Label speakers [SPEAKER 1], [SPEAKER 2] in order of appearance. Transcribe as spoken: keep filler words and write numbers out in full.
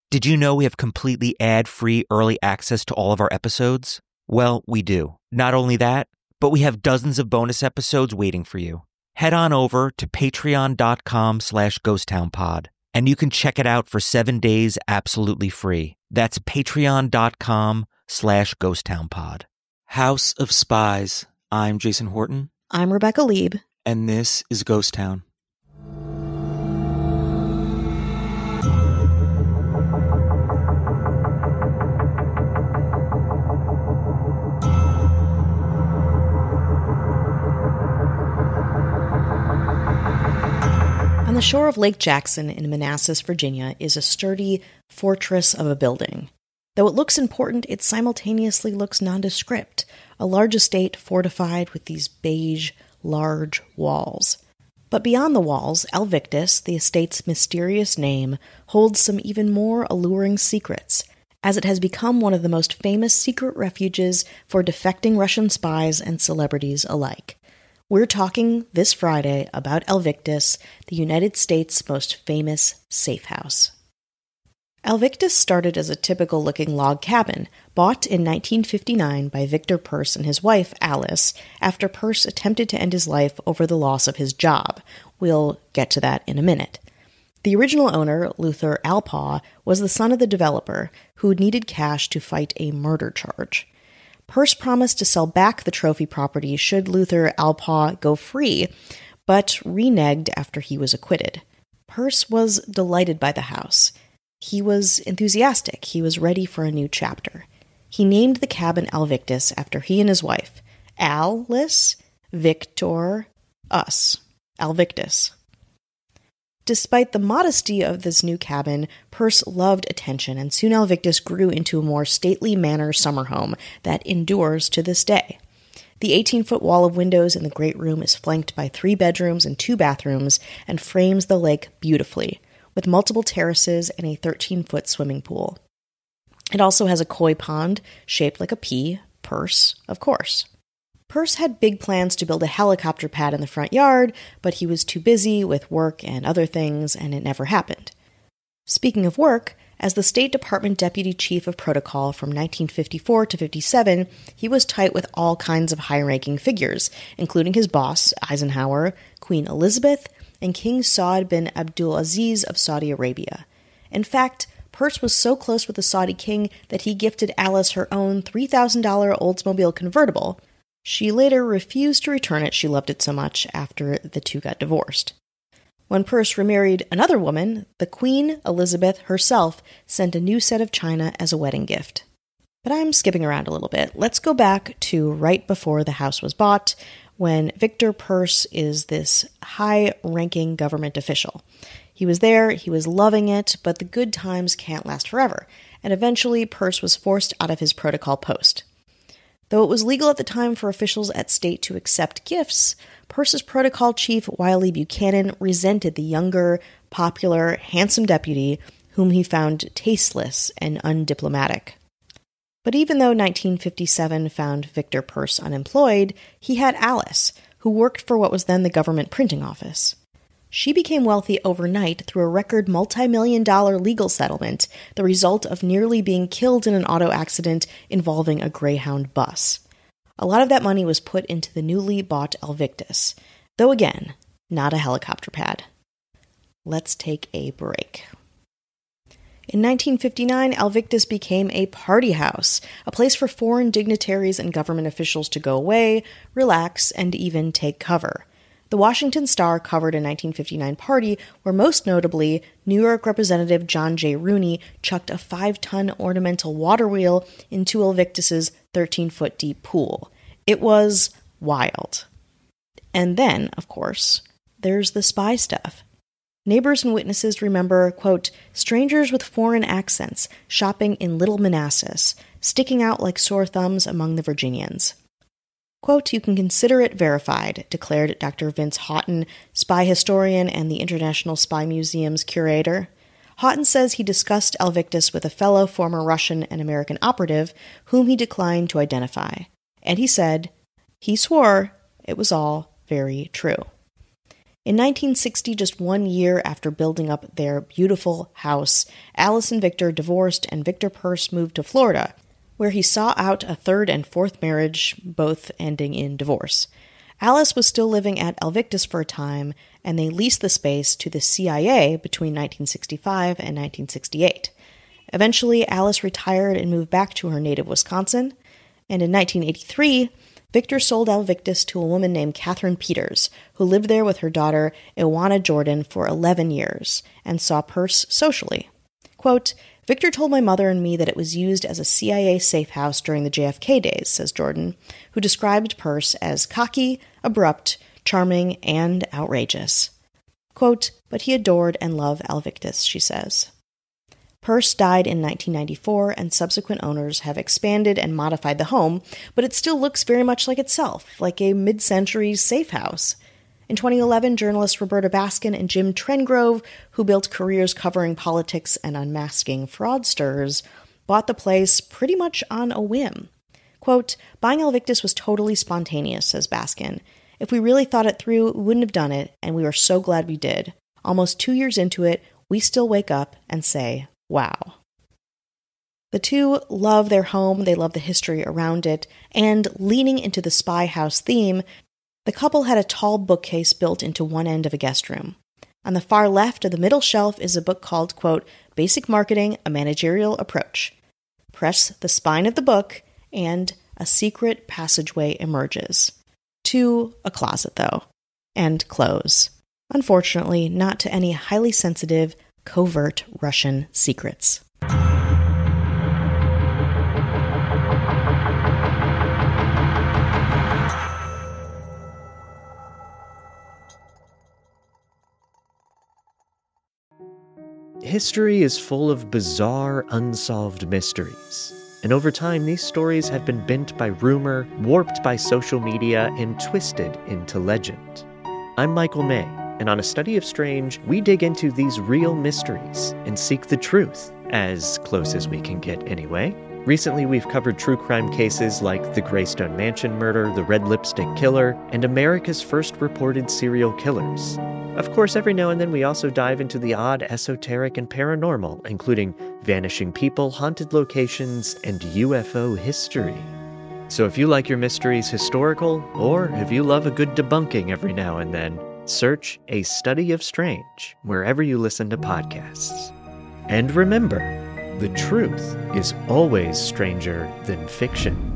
[SPEAKER 1] Did you know we have completely ad-free early access to all of our episodes? Well, we do. Not only that, but we have dozens of bonus episodes waiting for you. Head on over to patreon.com slash ghosttownpod, and you can check it out for seven days absolutely free. That's patreon.com slash ghosttownpod. House of Spies. I'm Jason Horton.
[SPEAKER 2] I'm Rebecca Lieb.
[SPEAKER 1] And this is Ghost Town.
[SPEAKER 2] On the shore of Lake Jackson in Manassas, Virginia, is a sturdy fortress of a building. Though it looks important, it simultaneously looks nondescript, a large estate fortified with these beige, large walls. But beyond the walls, Alvictus, the estate's mysterious name, holds some even more alluring secrets, as it has become one of the most famous secret refuges for defecting Russian spies and celebrities alike. We're talking this Friday about Alvictus, the United States' most famous safe house. Alvictus started as a typical-looking log cabin, bought in nineteen fifty-nine by Victor Perse and his wife, Alice, after Perse attempted to end his life over the loss of his job. We'll get to that in a minute. The original owner, Luther Alpaugh, was the son of the developer, who needed cash to fight a murder charge. Perse promised to sell back the trophy property should Luther Alpaugh go free, but reneged after he was acquitted. Perse was delighted by the house. He was enthusiastic. He was ready for a new chapter. He named the cabin Alvictus after he and his wife, Alice, Victor, us, Alvictus. Despite the modesty of this new cabin, Perse loved attention, and soon Alvictus grew into a more stately manor summer home that endures to this day. The eighteen-foot wall of windows in the great room is flanked by three bedrooms and two bathrooms and frames the lake beautifully, with multiple terraces and a thirteen-foot swimming pool. It also has a koi pond shaped like a pea, Perse, of course. Perse had big plans to build a helicopter pad in the front yard, but he was too busy with work and other things, and it never happened. Speaking of work, as the State Department Deputy Chief of Protocol from nineteen fifty-four to fifty-seven, he was tight with all kinds of high-ranking figures, including his boss, Eisenhower, Queen Elizabeth, and King Saud bin Abdulaziz of Saudi Arabia. In fact, Perse was so close with the Saudi king that he gifted Alice her own three thousand dollars Oldsmobile convertible. She later refused to return it, she loved it so much, after the two got divorced. When Perse remarried another woman, the Queen Elizabeth herself sent a new set of china as a wedding gift. But I'm skipping around a little bit. Let's go back to right before the house was bought, when Victor Perse is this high-ranking government official. He was there, he was loving it, but the good times can't last forever, and eventually Perse was forced out of his protocol post. Though it was legal at the time for officials at state to accept gifts, Perse's protocol chief, Wiley Buchanan, resented the younger, popular, handsome deputy, whom he found tasteless and undiplomatic. But even though nineteen fifty-seven found Victor Perse unemployed, he had Alice, who worked for what was then the government printing office. She became wealthy overnight through a record multi-million dollar legal settlement, the result of nearly being killed in an auto accident involving a Greyhound bus. A lot of that money was put into the newly bought Alvictus, though again, not a helicopter pad. Let's take a break. In nineteen fifty-nine, Alvictus became a party house, a place for foreign dignitaries and government officials to go away, relax, and even take cover. The Washington Star covered a nineteen fifty-nine party where most notably New York Representative John J. Rooney chucked a five-ton ornamental water wheel into Alvictus's thirteen-foot deep pool. It was wild. And then, of course, there's the spy stuff. Neighbors and witnesses remember, quote, strangers with foreign accents shopping in Little Manassas, sticking out like sore thumbs among the Virginians. Quote, you can consider it verified, declared Doctor Vince Houghton, spy historian and the International Spy Museum's curator. Houghton says he discussed Alvictus with a fellow former Russian and American operative whom he declined to identify. And he said, he swore it was all very true. In nineteen sixty, just one year after building up their beautiful house, Alice and Victor divorced and Victor Peirce moved to Florida, where he saw out a third and fourth marriage, both ending in divorce. Alice was still living at Alvictus for a time, and they leased the space to the C I A between nineteen sixty-five and nineteen sixty-eight. Eventually, Alice retired and moved back to her native Wisconsin, and in nineteen eighty-three, Victor sold Alvictus to a woman named Catherine Peters, who lived there with her daughter, Iwana Jordan, for eleven years, and saw Peirce socially. Quote, Victor told my mother and me that it was used as a C I A safe house during the J F K days, says Jordan, who described Peirce as cocky, abrupt, charming, and outrageous. Quote, but he adored and loved Alvictus, she says. Peirce died in nineteen ninety-four, and subsequent owners have expanded and modified the home, but it still looks very much like itself, like a mid-century safe house. In twenty eleven, journalists Roberta Baskin and Jim Trengrove, who built careers covering politics and unmasking fraudsters, bought the place pretty much on a whim. Quote, buying Alvictus was totally spontaneous, says Baskin. If we really thought it through, we wouldn't have done it, and we are so glad we did. Almost two years into it, we still wake up and say, wow. The two love their home, they love the history around it, and leaning into the spy house theme, the couple had a tall bookcase built into one end of a guest room. On the far left of the middle shelf is a book called, quote, Basic Marketing, a Managerial Approach. Press the spine of the book, and a secret passageway emerges. To a closet, though, and close. Unfortunately, not to any highly sensitive, covert Russian secrets.
[SPEAKER 3] History is full of bizarre, unsolved mysteries. And over time, these stories have been bent by rumor, warped by social media, and twisted into legend. I'm Michael May, and on A Study of Strange, we dig into these real mysteries and seek the truth, as close as we can get anyway. Recently, we've covered true crime cases like the Greystone Mansion murder, the Red Lipstick Killer, and America's first reported serial killers. Of course, every now and then we also dive into the odd, esoteric, and paranormal, including vanishing people, haunted locations, and U F O history. So if you like your mysteries historical, or if you love a good debunking every now and then, search A Study of Strange wherever you listen to podcasts. And remember, the truth is always stranger than fiction.